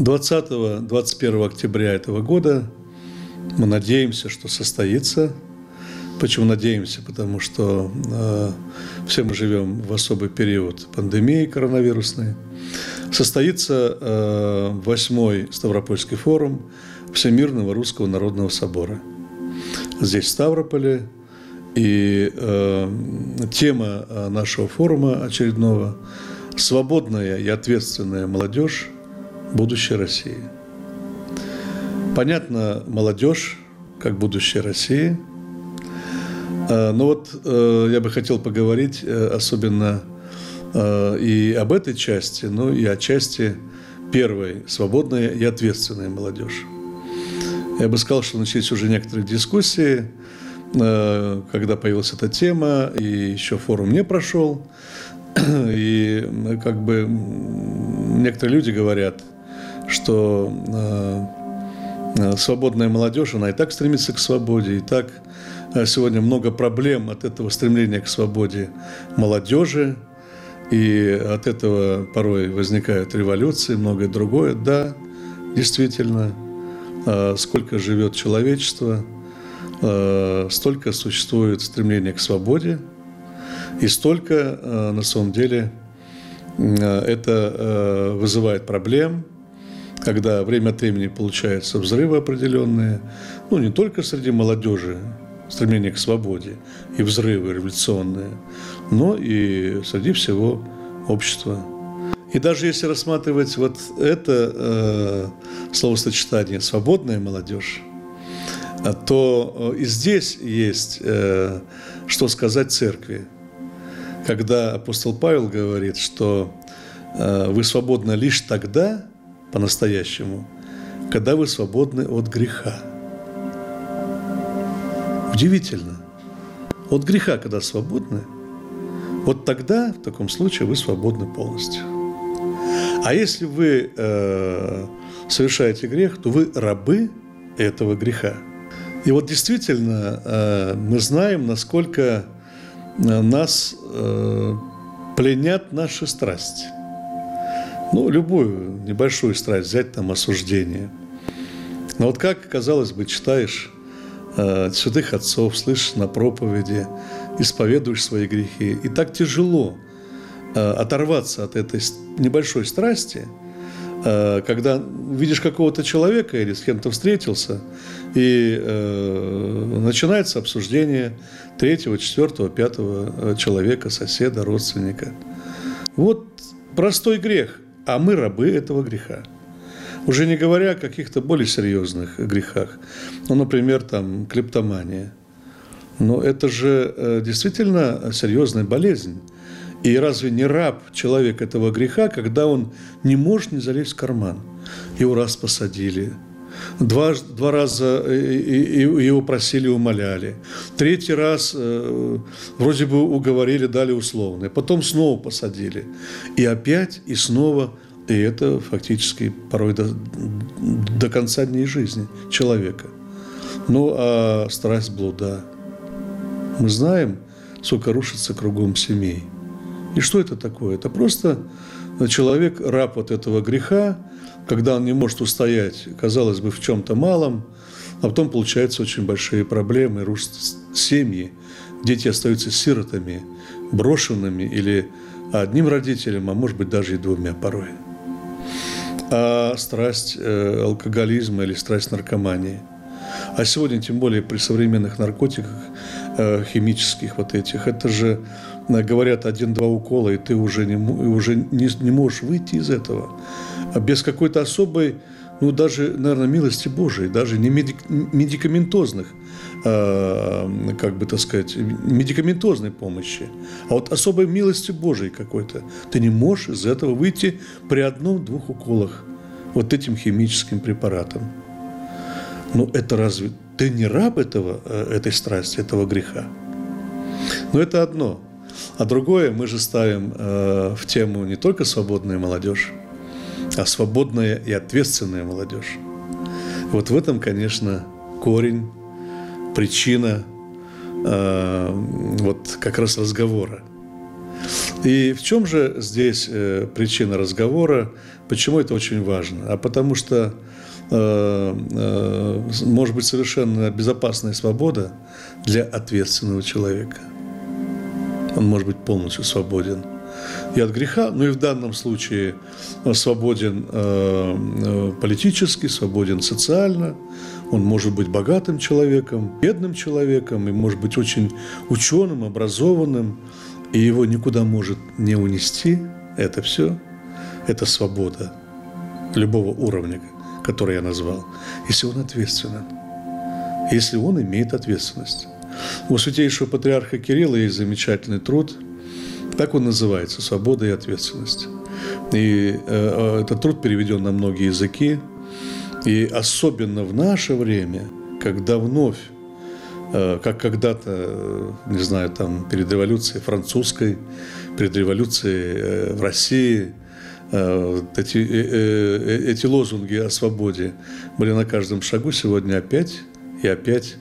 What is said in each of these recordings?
20-21 октября этого года мы надеемся, что состоится. Почему надеемся? Потому что все мы живем в особый период пандемии коронавирусной. Состоится 8-й Ставропольский форум Всемирного Русского Народного Собора. Здесь, в Ставрополе. И тема нашего форума очередного – «Свободная и ответственная молодежь. Будущее России». Понятно, молодежь как будущее России. Но вот я бы хотел поговорить особенно и об этой части, но и о части первой – свободная и ответственная молодежь. Я бы сказал, что начались уже некоторые дискуссии, когда появилась эта тема, и еще форум не прошел. И как бы некоторые люди говорят, что свободная молодежь, она и так стремится к свободе, и так сегодня много проблем от этого стремления к свободе молодежи, и от этого порой возникают революции, многое другое. Да, действительно, сколько живет человечество, столько существует стремление к свободе, и столько, на самом деле, это вызывает проблем, когда время от времени получаются взрывы определенные, ну, не только среди молодежи, стремление к свободе и взрывы революционные, но и среди всего общества. И даже если рассматривать вот это словосочетание «свободная молодежь», то и здесь есть что сказать церкви. Когда апостол Павел говорит, что вы свободны лишь тогда, по-настоящему, когда вы свободны от греха. Удивительно. От греха, когда свободны, вот тогда, в таком случае, вы свободны полностью. А если вы совершаете грех, то вы рабы этого греха. И вот действительно мы знаем, насколько нас пленят наши страсти. Ну, любую небольшую страсть взять, там, осуждение. Но вот как, казалось бы, читаешь святых отцов, слышишь на проповеди, исповедуешь свои грехи, и так тяжело оторваться от этой небольшой страсти, когда видишь какого-то человека или с кем-то встретился, и начинается обсуждение 3-го, 4-го, 5-го человека, соседа, родственника. Вот простой грех, а мы рабы этого греха. Уже не говоря о каких-то более серьезных грехах. Ну, например, там, клептомания. Но это же действительно серьезная болезнь. И разве не раб человек этого греха, когда он не может не залезть в карман? Его раз посадили, два раза его просили, умоляли, 3-й раз вроде бы уговорили, дали условное, потом снова посадили. И опять, и снова, и это фактически порой до конца дней жизни человека. Ну, а страсть блуда. Мы знаем, сколько рушится кругом семей. И что это такое? Это просто человек, раб от этого греха, когда он не может устоять, казалось бы, в чем-то малом, а потом получаются очень большие проблемы, рушатся семьи, дети остаются сиротами, брошенными или одним родителем, а может быть даже и 2 порой. А страсть алкоголизма или страсть наркомании. А сегодня, тем более при современных наркотиках, химических вот этих, это же, говорят, 1-2 укола, и ты уже не можешь выйти из этого. А без какой-то особой, ну, даже, наверное, милости Божией, даже не медикаментозных, как бы, так сказать, медикаментозной помощи, а вот особой милости Божией какой-то. Ты не можешь из этого выйти при 1-2 уколах вот этим химическим препаратом. Ну, это разве ты не раб этой страсти, этого греха? Но это одно. А другое мы же ставим в тему не только свободная молодежь, а свободная и ответственная молодежь. Вот в этом, конечно, корень, причина вот как раз разговора. И в чем же здесь причина разговора? Почему это очень важно? А потому что может быть совершенно безопасная свобода для ответственного человека. Он может быть полностью свободен и от греха, но и в данном случае свободен политически, свободен социально. Он может быть богатым человеком, бедным человеком, и может быть очень ученым, образованным, и его никуда может не унести. Это все, это свобода любого уровня, который я назвал, если он ответственен, если он имеет ответственность. У святейшего патриарха Кирилла есть замечательный труд, так он называется «Свобода и ответственность». И этот труд переведен на многие языки, и особенно в наше время, когда вновь, как когда-то, не знаю, там перед революцией французской, перед революцией в России, эти лозунги о свободе были на каждом шагу, сегодня опять и опять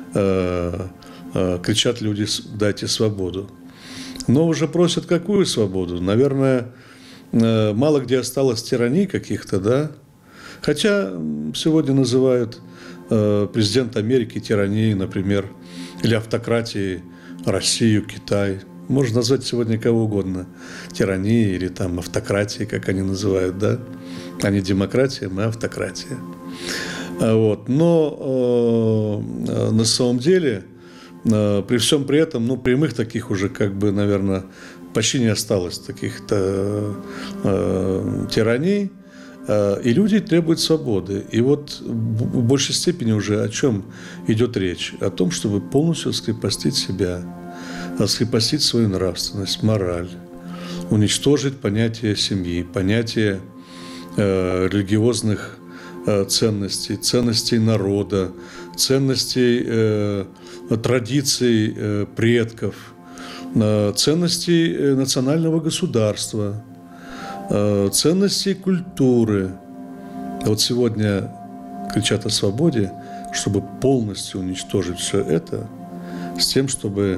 кричат люди: «Дайте свободу». Но уже просят какую свободу? Наверное, мало где осталось тираний каких-то, да? Хотя сегодня называют президента Америки тиранией, например, или автократией Россию, Китай. Можно назвать сегодня кого угодно тиранией или там автократией, как они называют, да? А не демократия, мы автократия. Вот. Но на самом деле, при всем при этом, прямых таких уже, наверное, почти не осталось таких-то тираний, и люди требуют свободы. И вот в большей степени уже о чем идет речь? О том, чтобы полностью раскрепостить себя, раскрепостить свою нравственность, мораль, уничтожить понятие семьи, понятие религиозных ценностей, ценностей народа, ценностей традиций предков, ценностей национального государства, ценностей культуры. Вот сегодня кричат о свободе, чтобы полностью уничтожить все это, с тем, чтобы,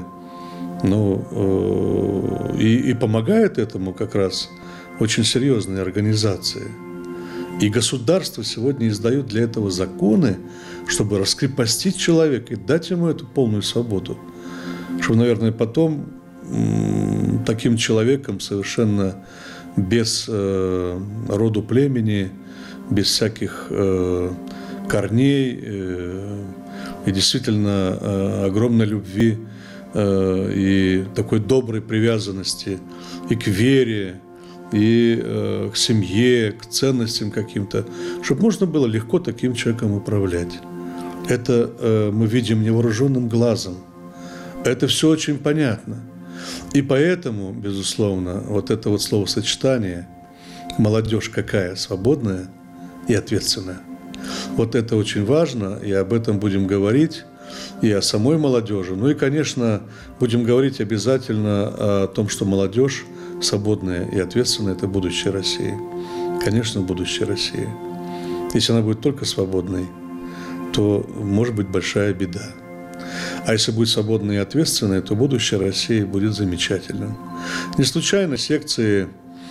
и помогают этому как раз очень серьезные организации. И государство сегодня издает для этого законы, чтобы раскрепостить человека и дать ему эту полную свободу. Чтобы, наверное, потом таким человеком совершенно без роду племени, без всяких корней и действительно огромной любви и такой доброй привязанности и к вере, и к семье, к ценностям каким-то, чтобы можно было легко таким человеком управлять. Это мы видим невооруженным глазом. Это все очень понятно. И поэтому, безусловно, вот это вот словосочетание «молодежь какая свободная и ответственная». Вот это очень важно, и об этом будем говорить, и о самой молодежи. И, конечно, будем говорить обязательно о том, что молодежь свободная и ответственная – это будущее России. Конечно, будущее России. Если она будет только свободной, то может быть большая беда. А если будет свободной и ответственной, то будущее России будет замечательным. Не случайно секции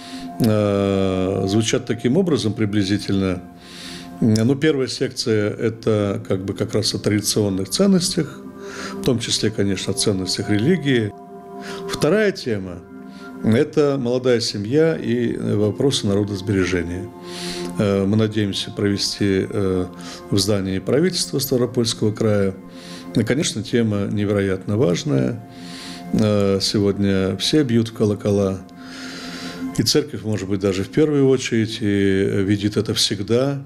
звучат таким образом приблизительно. Первая секция – это как раз о традиционных ценностях, в том числе, конечно, о ценностях религии. Вторая тема – это молодая семья и вопросы народосбережения. Мы надеемся провести в здании правительства Ставропольского края. И, конечно, тема невероятно важная. Сегодня все бьют в колокола. И церковь, может быть, даже в первую очередь, и видит это всегда.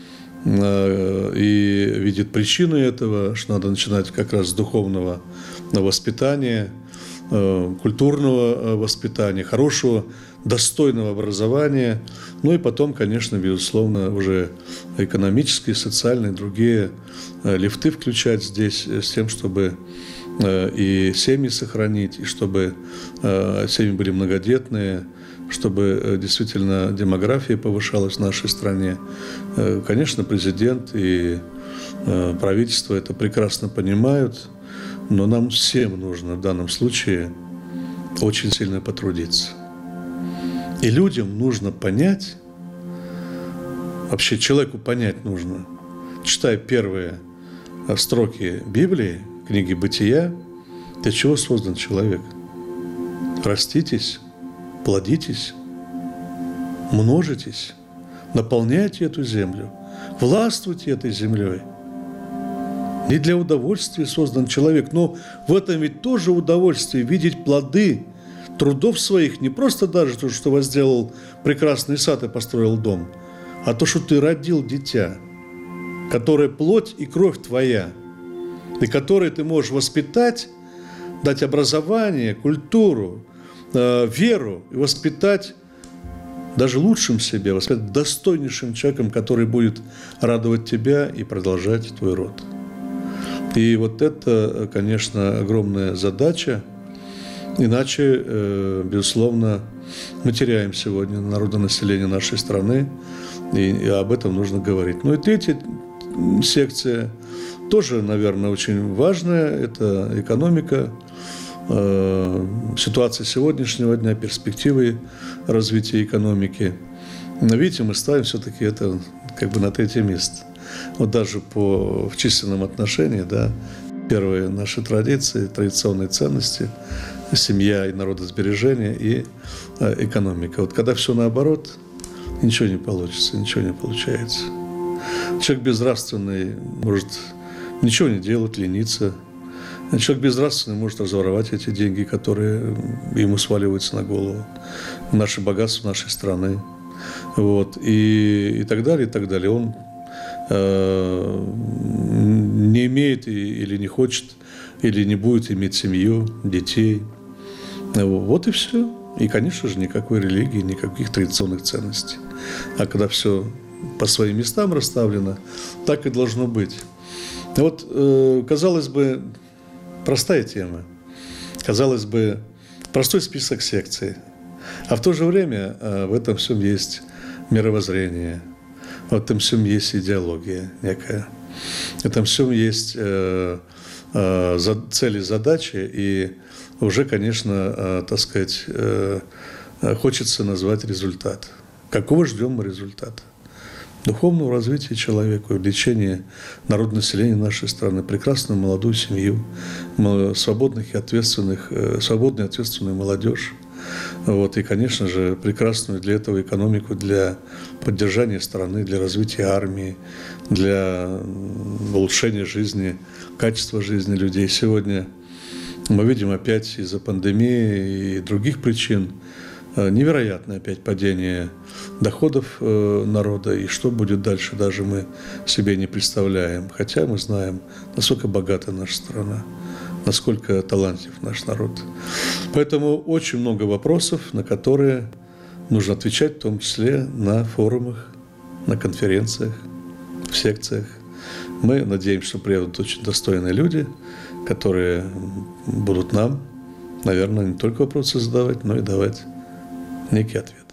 И видит причины этого, что надо начинать как раз с духовного воспитания, культурного воспитания, хорошего, достойного образования. И потом, конечно, безусловно, уже экономические, социальные, другие лифты включать здесь с тем, чтобы и семьи сохранить, и чтобы семьи были многодетные, чтобы действительно демография повышалась в нашей стране. Конечно, президент и правительство это прекрасно понимают, но нам всем нужно в данном случае очень сильно потрудиться. И людям нужно понять, вообще человеку понять нужно, читая первые строки Библии, книги Бытия, для чего создан человек. Раститесь, плодитесь, множитесь, наполняйте эту землю, властвуйте этой землей. Не для удовольствия создан человек, но в этом ведь тоже удовольствие видеть плоды трудов своих, не просто даже то, что возделал прекрасный сад и построил дом, а то, что ты родил дитя, которое плоть и кровь твоя, и которое ты можешь воспитать, дать образование, культуру, веру и воспитать даже лучшим себе, воспитать достойнейшим человеком, который будет радовать тебя и продолжать твой род. И вот это, конечно, огромная задача. Иначе, безусловно, мы теряем сегодня народонаселение нашей страны, и об этом нужно говорить. Ну и третья секция тоже, наверное, очень важная. Это экономика, ситуация сегодняшнего дня, перспективы развития экономики. Но видите, мы ставим все-таки это как бы на третье место. Вот даже в численном отношении, да, первые наши традиции, традиционные ценности, семья и народосбережение и экономика. Вот когда все наоборот, ничего не получится, ничего не получается. Человек безнравственный может ничего не делать, лениться. Человек безнравственный может разворовать эти деньги, которые ему сваливаются на голову, наши богатства нашей страны. Вот. И так далее, и так далее. Он не имеет или не хочет, или не будет иметь семью, детей. Вот и все. И, конечно же, никакой религии, никаких традиционных ценностей. А когда все по своим местам расставлено, так и должно быть. Вот, казалось бы, простая тема. Казалось бы, простой список секций. А в то же время в этом всем есть мировоззрение, в этом всем есть идеология некая, в этом всем есть цели, задачи, и уже, конечно, так сказать, хочется назвать результат. Какого ждем мы результата? Духовного развития человека, увеличения народонаселения нашей страны, прекрасную молодую семью, свободных и ответственных, свободную и ответственную молодежь. Вот, и, конечно же, прекрасную для этого экономику, для поддержания страны, для развития армии, для улучшения жизни, качества жизни людей. Сегодня мы видим опять из-за пандемии и других причин невероятное опять падение доходов народа, и что будет дальше, даже мы себе не представляем. Хотя мы знаем, насколько богата наша страна, насколько талантлив наш народ. Поэтому очень много вопросов, на которые нужно отвечать, в том числе на форумах, на конференциях, в секциях. Мы надеемся, что приедут очень достойные люди, которые будут нам, наверное, не только вопросы задавать, но и давать некий ответ.